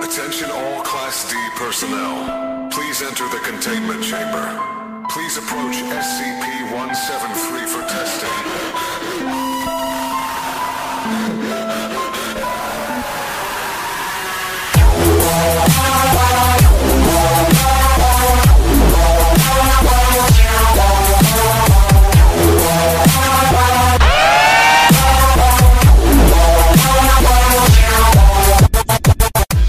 Attention all Class D personnel. Please enter the containment chamber. Please approach SCP-170